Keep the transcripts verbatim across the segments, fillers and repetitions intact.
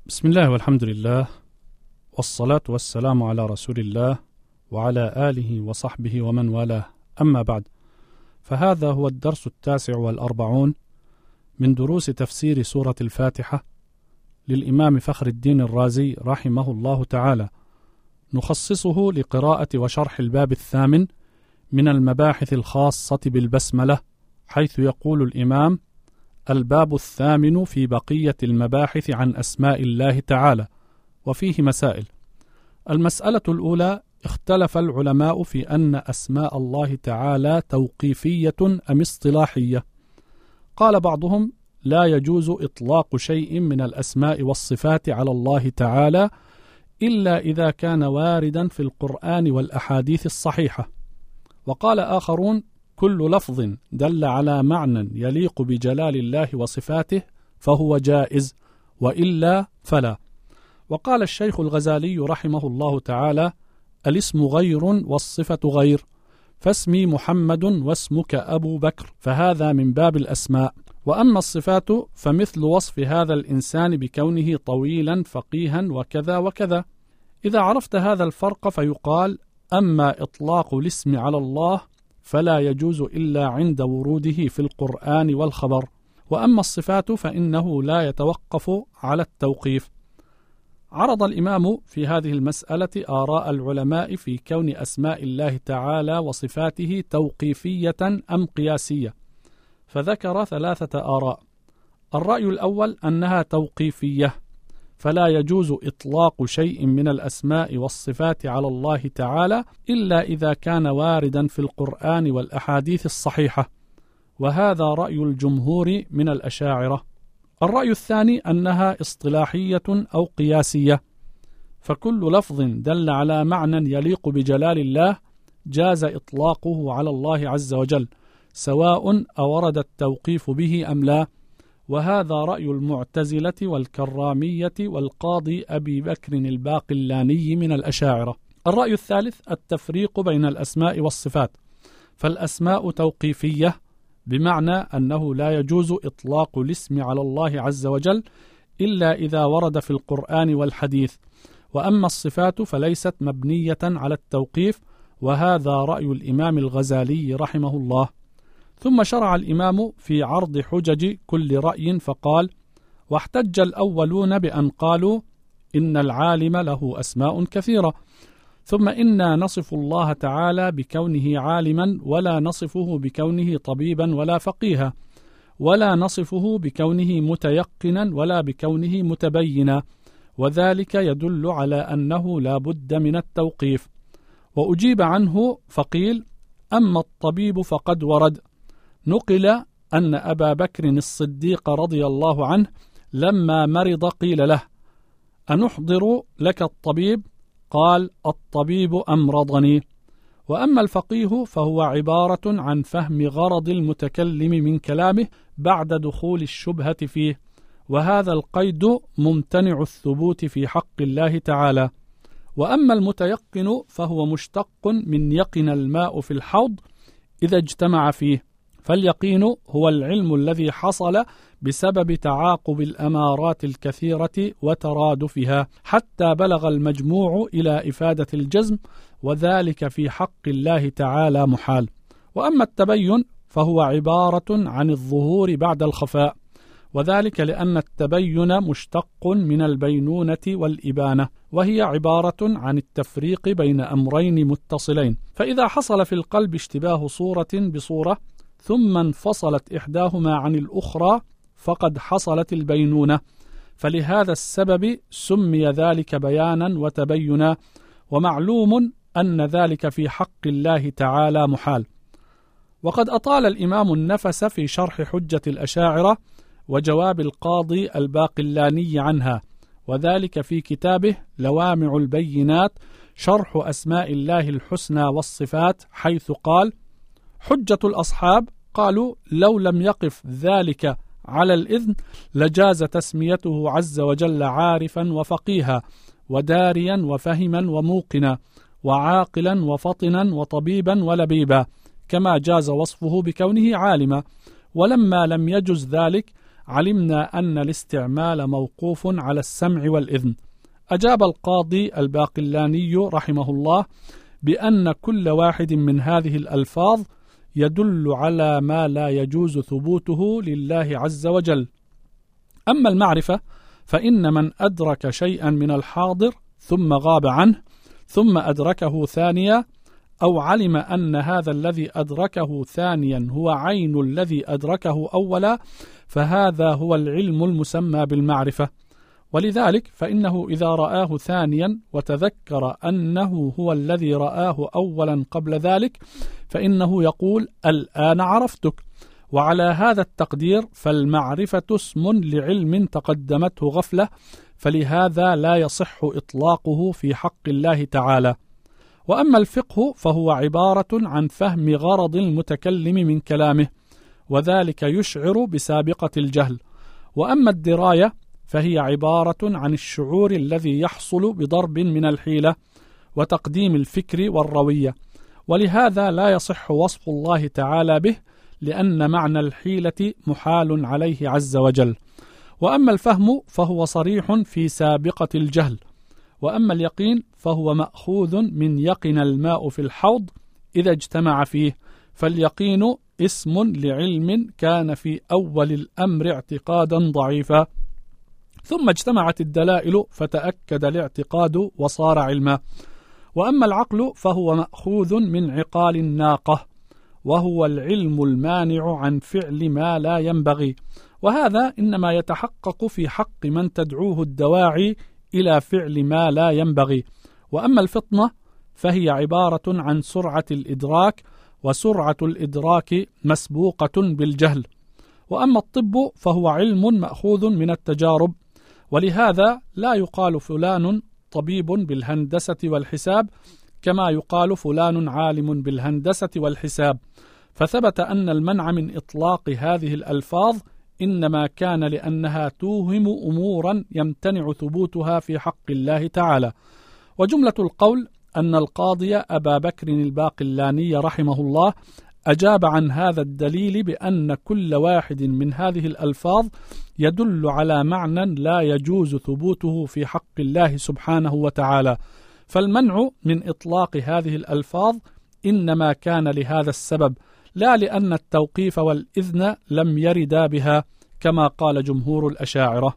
بسم الله والحمد لله والصلاة والسلام على رسول الله وعلى آله وصحبه ومن والاه، أما بعد، فهذا هو الدرس التاسع والأربعون من دروس تفسير سورة الفاتحة للإمام فخر الدين الرازي رحمه الله تعالى، نخصصه لقراءة وشرح الباب الثامن من المباحث الخاصة بالبسملة، حيث يقول الإمام: الباب الثامن في بقية المباحث عن أسماء الله تعالى، وفيه مسائل. المسألة الأولى: اختلف العلماء في أن أسماء الله تعالى توقيفية أم اصطلاحية. قال بعضهم: لا يجوز إطلاق شيء من الأسماء والصفات على الله تعالى إلا إذا كان واردا في القرآن والأحاديث الصحيحة. وقال آخرون: كل لفظ دل على معنى يليق بجلال الله وصفاته فهو جائز، وإلا فلا. وقال الشيخ الغزالي رحمه الله تعالى: الاسم غير والصفة غير، فاسمي محمد واسمك أبو بكر، فهذا من باب الأسماء. وأما الصفات فمثل وصف هذا الإنسان بكونه طويلا فقيها وكذا وكذا. إذا عرفت هذا الفرق فيقال: أما إطلاق الاسم على الله فلا يجوز إلا عند وروده في القرآن والخبر، وأما الصفات فإنه لا يتوقف على التوقيف. عرض الإمام في هذه المسألة آراء العلماء في كون أسماء الله تعالى وصفاته توقيفية أم قياسية، فذكر ثلاثة آراء. الرأي الأول أنها توقيفية، فلا يجوز إطلاق شيء من الأسماء والصفات على الله تعالى إلا إذا كان واردا في القرآن والأحاديث الصحيحة، وهذا رأي الجمهور من الأشاعرة. الرأي الثاني أنها اصطلاحية أو قياسية، فكل لفظ دل على معنى يليق بجلال الله جاز إطلاقه على الله عز وجل، سواء أورد التوقيف به أم لا، وهذا رأي المعتزلة والكرامية والقاضي أبي بكر الباقلاني من الأشاعرة. الرأي الثالث التفريق بين الأسماء والصفات، فالأسماء توقيفية بمعنى أنه لا يجوز إطلاق الاسم على الله عز وجل إلا إذا ورد في القرآن والحديث، وأما الصفات فليست مبنية على التوقيف، وهذا رأي الإمام الغزالي رحمه الله. ثم شرع الإمام في عرض حجج كل رأي فقال: واحتج الأولون بأن قالوا إن العالم له أسماء كثيرة، ثم إنا نصف الله تعالى بكونه عالما ولا نصفه بكونه طبيبا ولا فقيها، ولا نصفه بكونه متيقنا ولا بكونه متبينا، وذلك يدل على أنه لا بد من التوقيف. وأجيب عنه فقيل: أما الطبيب فقد ورد. نقل أن أبا بكر الصديق رضي الله عنه لما مرض قيل له: أنحضر لك الطبيب؟ قال: الطبيب أمرضني. وأما الفقيه فهو عبارة عن فهم غرض المتكلم من كلامه بعد دخول الشبهة فيه، وهذا القيد ممتنع الثبوت في حق الله تعالى. وأما المتيقن فهو مشتق من يقن الماء في الحوض إذا اجتمع فيه، فاليقين هو العلم الذي حصل بسبب تعاقب الأمارات الكثيرة وترادفها حتى بلغ المجموع إلى إفادة الجزم، وذلك في حق الله تعالى محال. وأما التبين فهو عبارة عن الظهور بعد الخفاء، وذلك لأن التبين مشتق من البينونة والإبانة، وهي عبارة عن التفريق بين أمرين متصلين، فإذا حصل في القلب اشتباه صورة بصورة ثم انفصلت إحداهما عن الأخرى فقد حصلت البينونة، فلهذا السبب سمي ذلك بيانا وتبينا، ومعلوم أن ذلك في حق الله تعالى محال. وقد أطال الإمام النفس في شرح حجة الأشاعرة وجواب القاضي الباقلاني عنها، وذلك في كتابه لوامع البينات شرح أسماء الله الحسنى والصفات، حيث قال: حجة الأصحاب قالوا لو لم يقف ذلك على الإذن لجاز تسميته عز وجل عارفا وفقيها وداريا وفهما وموقنا وعاقلا وفطنا وطبيبا ولبيبا، كما جاز وصفه بكونه عالما. ولما لم يجز ذلك علمنا أن الاستعمال موقوف على السمع والإذن. أجاب القاضي الباقلاني رحمه الله بأن كل واحد من هذه الألفاظ يدل على ما لا يجوز ثبوته لله عز وجل. أما المعرفة فإن من أدرك شيئا من الحاضر ثم غاب عنه ثم أدركه ثانيا، أو علم أن هذا الذي أدركه ثانيا هو عين الذي أدركه أولا، فهذا هو العلم المسمى بالمعرفة. ولذلك فإنه إذا رآه ثانيا وتذكر أنه هو الذي رآه أولا قبل ذلك فإنه يقول الآن عرفتك. وعلى هذا التقدير فالمعرفة اسم لعلم تقدمته غفلة، فلهذا لا يصح إطلاقه في حق الله تعالى. وأما الفقه فهو عبارة عن فهم غرض المتكلم من كلامه، وذلك يشعر بسابقة الجهل. وأما الدراية فهي عبارة عن الشعور الذي يحصل بضرب من الحيلة وتقديم الفكر والروية، ولهذا لا يصح وصف الله تعالى به، لأن معنى الحيلة محال عليه عز وجل. وأما الفهم فهو صريح في سابقة الجهل. وأما اليقين فهو مأخوذ من يقن الماء في الحوض إذا اجتمع فيه، فاليقين اسم لعلم كان في أول الأمر اعتقادا ضعيفا، ثم اجتمعت الدلائل فتأكد الاعتقاد وصار علما. وأما العقل فهو مأخوذ من عقال الناقة، وهو العلم المانع عن فعل ما لا ينبغي، وهذا إنما يتحقق في حق من تدعوه الدواعي إلى فعل ما لا ينبغي. وأما الفطنة فهي عبارة عن سرعة الإدراك، وسرعة الإدراك مسبوقة بالجهل. وأما الطب فهو علم مأخوذ من التجارب، ولهذا لا يقال فلان طبيب بالهندسة والحساب كما يقال فلان عالم بالهندسة والحساب. فثبت أن المنع من إطلاق هذه الألفاظ إنما كان لأنها توهم أمورا يمتنع ثبوتها في حق الله تعالى. وجملة القول أن القاضي أبا بكر الباقلاني رحمه الله أجاب عن هذا الدليل بأن كل واحد من هذه الألفاظ يدل على معنى لا يجوز ثبوته في حق الله سبحانه وتعالى، فالمنع من إطلاق هذه الألفاظ إنما كان لهذا السبب، لا لأن التوقيف والإذن لم يردا بها كما قال جمهور الأشاعرة.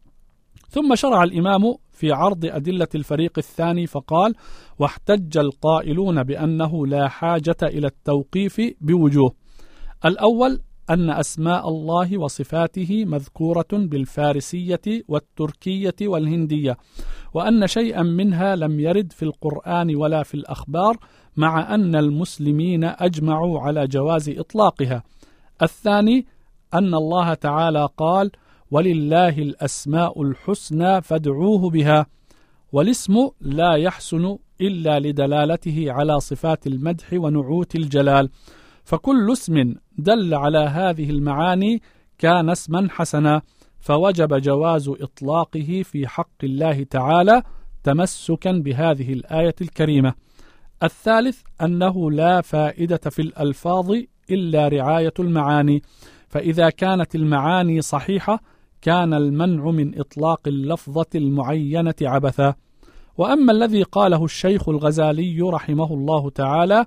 ثم شرع الإمام في عرض أدلة الفريق الثاني فقال: واحتج القائلون بأنه لا حاجة إلى التوقيف بوجوه. الأول أن أسماء الله وصفاته مذكورة بالفارسية والتركية والهندية، وأن شيئا منها لم يرد في القرآن ولا في الأخبار، مع أن المسلمين أجمعوا على جواز إطلاقها. الثاني أن الله تعالى قال: ولله الأسماء الحسنى فادعوه بها، والاسم لا يحسن إلا لدلالته على صفات المدح ونعوت الجلال، فكل اسم دل على هذه المعاني كان اسما حسنا، فوجب جواز إطلاقه في حق الله تعالى تمسكا بهذه الآية الكريمة. الثالث أنه لا فائدة في الألفاظ إلا رعاية المعاني، فإذا كانت المعاني صحيحة كان المنع من إطلاق اللفظة المعينة عبثا. وأما الذي قاله الشيخ الغزالي رحمه الله تعالى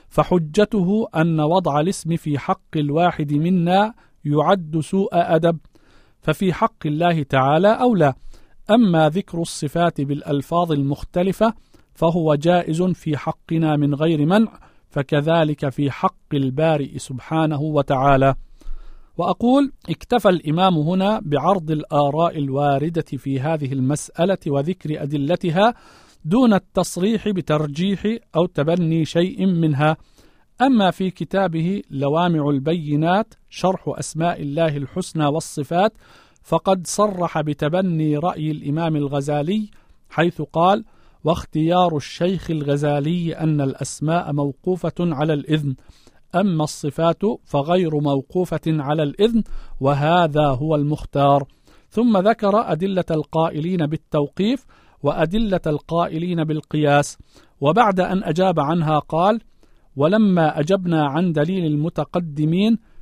فحجته أن وضع الاسم في حق الواحد منا يعد سوء أدب، ففي حق الله تعالى أولى. أما ذكر الصفات بالألفاظ المختلفة فهو جائز في حقنا من غير منع، فكذلك في حق البارئ سبحانه وتعالى. وأقول: اكتفى الإمام هنا بعرض الآراء الواردة في هذه المسألة وذكر أدلتها دون التصريح بترجيح أو تبني شيء منها. أما في كتابه لوامع البينات شرح أسماء الله الحسنى والصفات فقد صرح بتبني رأي الإمام الغزالي، حيث قال: واختيار الشيخ الغزالي أن الأسماء موقوفة على الإذن، أما الصفات فغير موقوفة على الإذن، وهذا هو المختار. ثم ذكر أدلة القائلين بالتوقيف وأدلة القائلين بالقياس، وبعد أن أجاب عنها قال: ولما أجبنا عن دليل المتقدمين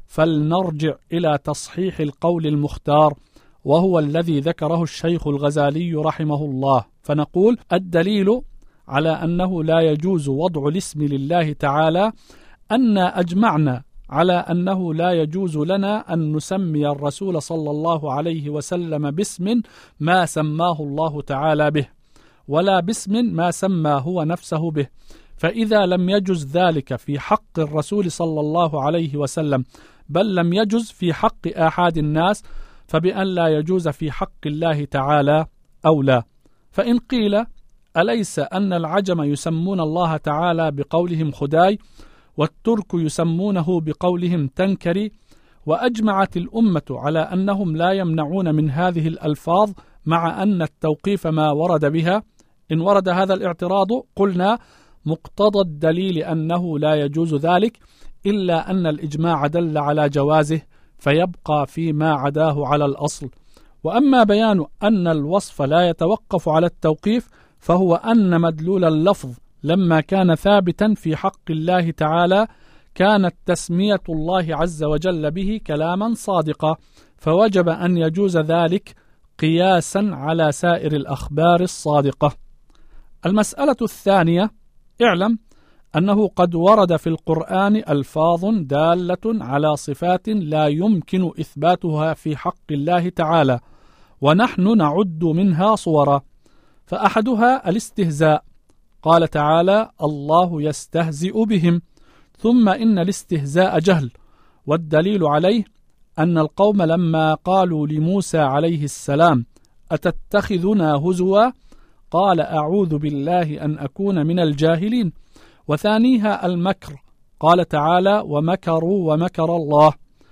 فلنرجع إلى تصحيح القول المختار، وهو الذي ذكره الشيخ الغزالي رحمه الله، فنقول: الدليل على أنه لا يجوز وضع الاسم لله تعالى أن أجمعنا على أنه لا يجوز لنا أن نسمي الرسول صلى الله عليه وسلم باسم ما سماه الله تعالى به، ولا باسم ما سمى هو نفسه به. فإذا لم يجز ذلك في حق الرسول صلى الله عليه وسلم، بل لم يجز في حق آحاد الناس، فبأن لا يجوز في حق الله تعالى أولى. فإن قيل: أليس أن العجم يسمون الله تعالى بقولهم خداي، والترك يسمونه بقولهم تنكري، وأجمعت الأمة على أنهم لا يمنعون من هذه الألفاظ مع أن التوقيف ما ورد بها؟ إن ورد هذا الاعتراض قلنا: مقتضى الدليل أنه لا يجوز ذلك، إلا أن الإجماع دل على جوازه، فيبقى فيما عداه على الأصل. وأما بيان أن الوصف لا يتوقف على التوقيف، فهو أن مدلول اللفظ لما كان ثابتا في حق الله تعالى كانت تسمية الله عز وجل به كلاما صادقا، فوجب أن يجوز ذلك قياسا على سائر الأخبار الصادقة. المسألة الثانية: اعلم أنه قد ورد في القرآن ألفاظ دالة على صفات لا يمكن إثباتها في حق الله تعالى، ونحن نعد منها صورا. فأحدها الاستهزاء، قال تعالى: الله يستهزئ بهم، ثم إن الاستهزاء جهل، والدليل عليه أن القوم لما قالوا لموسى عليه السلام: أتتخذنا هزوا، قال: أعوذ بالله أن أكون من الجاهلين. وثانيها المكر، قال تعالى: ومكروا ومكر الله.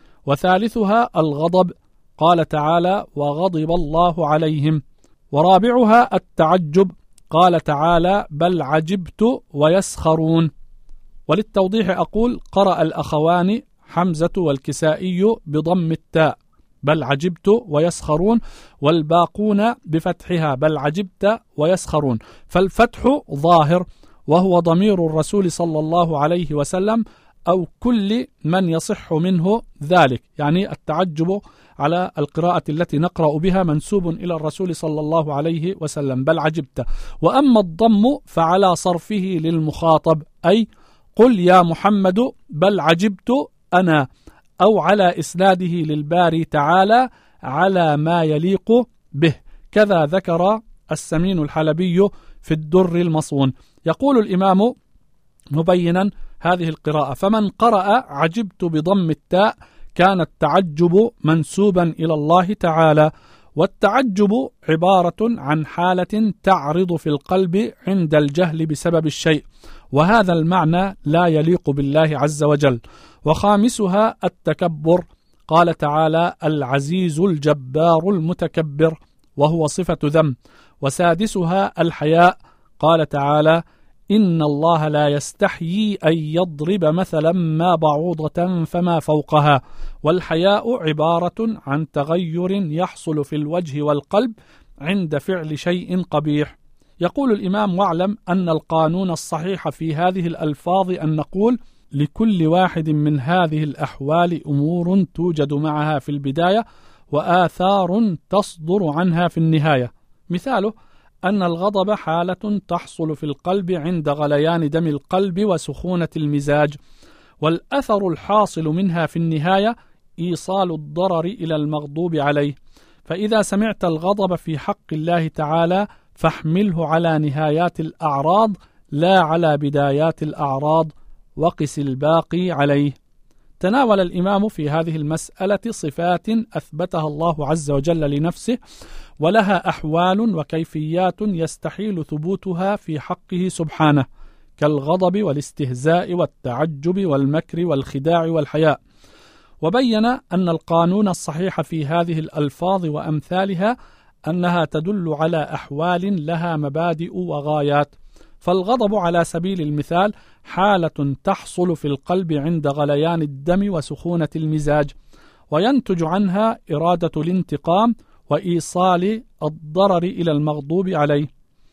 وثالثها الغضب، قال تعالى: وغضب الله عليهم. ورابعها التعجب، قال تعالى: بل عجبت ويسخرون. وللتوضيح أقول: قرأ الأخوان حمزة والكسائي بضم التاء بل عجبت ويسخرون، والباقون بفتحها بل عجبت ويسخرون، فالفتح ظاهر، وهو ضمير الرسول صلى الله عليه وسلم أو كل من يصح منه ذلك، يعني التعجب على القراءة التي نقرأ بها منسوب إلى الرسول صلى الله عليه وسلم بل عجبت. وأما الضم فعلى صرفه للمخاطب، أي قل يا محمد بل عجبت أنا، أو على إسناده للباري تعالى على ما يليق به. كذا ذكر السمين الحلبي في الدر المصون. يقول الإمام مبينا هذه القراءة: فمن قرأ عجبت بضم التاء كان التعجب منسوبا إلى الله تعالى. والتعجب عبارة عن حالة تعرض في القلب عند الجهل بسبب الشيء، وهذا المعنى لا يليق بالله عز وجل. وخامسها التكبر، قال تعالى: العزيز الجبار المتكبر، وهو صفة ذم. وسادسها الحياء، قال تعالى: إن الله لا يستحيي أن يضرب مثلا ما بعوضة فما فوقها. والحياء عبارة عن تغير يحصل في الوجه والقلب عند فعل شيء قبيح. يقول الإمام: واعلم أن القانون الصحيح في هذه الألفاظ أن نقول: لكل واحد من هذه الأحوال أمور توجد معها في البداية، وآثار تصدر عنها في النهاية. مثاله أن الغضب حالة تحصل في القلب عند غليان دم القلب وسخونة المزاج، والأثر الحاصل منها في النهاية إيصال الضرر إلى المغضوب عليه. فإذا سمعت الغضب في حق الله تعالى فاحمله على نهايات الأعراض لا على بدايات الأعراض، وقس الباقي عليه. تناول الإمام في هذه المسألة صفات أثبتها الله عز وجل لنفسه، ولها أحوال وكيفيات يستحيل ثبوتها في حقه سبحانه، كالغضب والاستهزاء والتعجب والمكر والخداع والحياء. وبين أن القانون الصحيح في هذه الألفاظ وأمثالها أنها تدل على أحوال لها مبادئ وغايات. فالغضب على سبيل المثال حالة تحصل في القلب عند غليان الدم وسخونة المزاج، وينتج عنها إرادة الانتقام وإيصال الضرر إلى المغضوب عليه.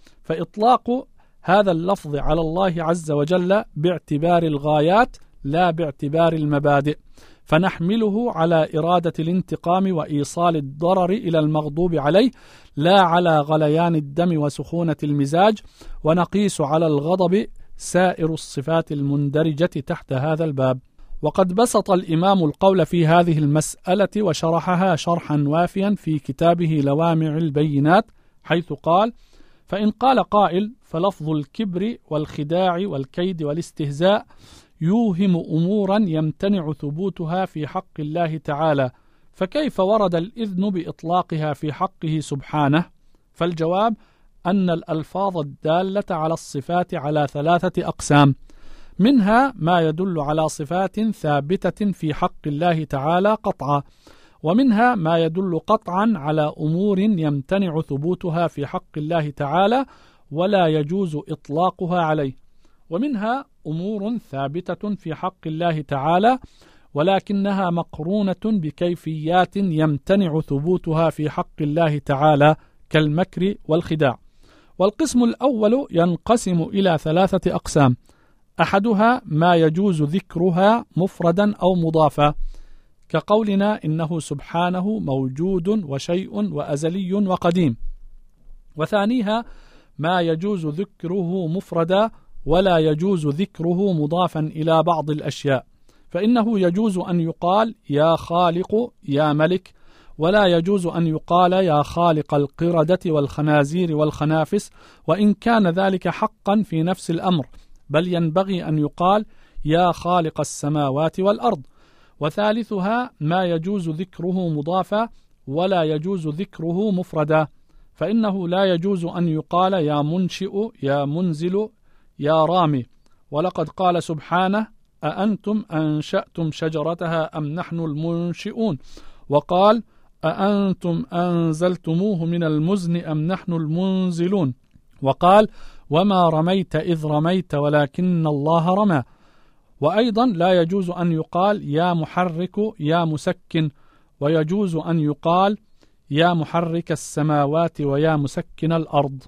فإطلاق هذا اللفظ على الله عز وجل باعتبار الغايات لا باعتبار المبادئ، فنحمله على إرادة الانتقام وإيصال الضرر إلى المغضوب عليه، لا على غليان الدم وسخونة المزاج، ونقيس على الغضب سائر الصفات المندرجة تحت هذا الباب. وقد بسط الإمام القول في هذه المسألة وشرحها شرحا وافيا في كتابه لوامع البينات، حيث قال: فإن قال قائل: فلفظ الكبر والخداع والكيد والاستهزاء يوهم أمورا يمتنع ثبوتها في حق الله تعالى، فكيف ورد الإذن بإطلاقها في حقه سبحانه؟ فالجواب أن الألفاظ الدالة على الصفات على ثلاثة أقسام، منها ما يدل على صفات ثابتة في حق الله تعالى قطعا، ومنها ما يدل قطعا على أمور يمتنع ثبوتها في حق الله تعالى ولا يجوز إطلاقها عليه، ومنها أمور ثابتة في حق الله تعالى ولكنها مقرونة بكيفيات يمتنع ثبوتها في حق الله تعالى كالمكر والخداع. والقسم الأول ينقسم إلى ثلاثة أقسام، أحدها ما يجوز ذكرها مفردا أو مضافا، كقولنا إنه سبحانه موجود وشيء وأزلي وقديم، وثانيها ما يجوز ذكره مفردا ولا يجوز ذكره مضافا إلى بعض الأشياء، فإنه يجوز أن يقال يا خالق يا ملك، ولا يجوز أن يقال يا خالق القردة والخنازير والخنافس، وإن كان ذلك حقا في نفس الأمر، بل ينبغي أن يقال يا خالق السماوات والأرض. وثالثها ما يجوز ذكره مضافا ولا يجوز ذكره مفردا، فإنه لا يجوز أن يقال يا منشئ يا منزل يا رامي، ولقد قال سبحانه أأنتم أنشأتم شجرتها أم نحن المنشئون، وقال أأنتم أنزلتموه من المزن أم نحن المنزلون، وقال وما رميت إذ رميت ولكن الله رمى. وأيضا لا يجوز أن يقال يا محرك يا مسكن، ويجوز أن يقال يا محرك السماوات ويا مسكن الأرض.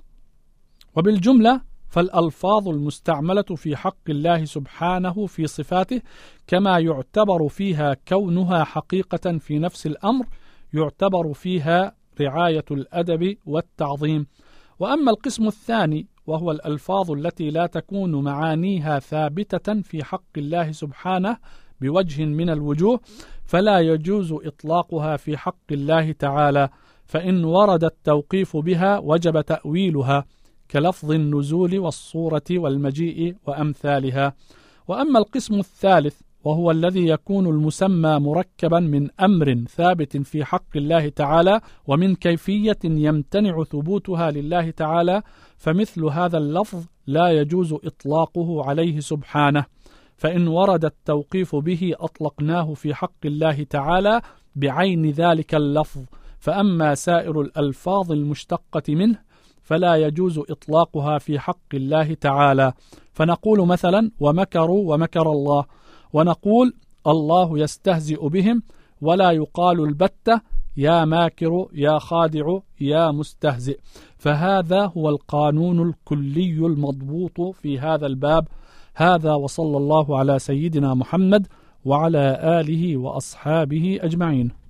وبالجملة فالألفاظ المستعملة في حق الله سبحانه في صفاته كما يعتبر فيها كونها حقيقة في نفس الأمر، يعتبر فيها رعاية الأدب والتعظيم. وأما القسم الثاني وهو الألفاظ التي لا تكون معانيها ثابتة في حق الله سبحانه بوجه من الوجوه، فلا يجوز إطلاقها في حق الله تعالى، فإن ورد التوقيف بها وجب تأويلها، كلفظ النزول والصورة والمجيء وأمثالها. وأما القسم الثالث وهو الذي يكون المسمى مركبا من أمر ثابت في حق الله تعالى ومن كيفية يمتنع ثبوتها لله تعالى، فمثل هذا اللفظ لا يجوز إطلاقه عليه سبحانه، فإن ورد التوقيف به أطلقناه في حق الله تعالى بعين ذلك اللفظ، فأما سائر الألفاظ المشتقة منه فلا يجوز إطلاقها في حق الله تعالى، فنقول مثلا ومكروا ومكر الله، ونقول الله يستهزئ بهم، ولا يقال البتة يا ماكر يا خادع يا مستهزئ. فهذا هو القانون الكلي المضبوط في هذا الباب. هذا وصلى الله على سيدنا محمد وعلى آله وأصحابه أجمعين.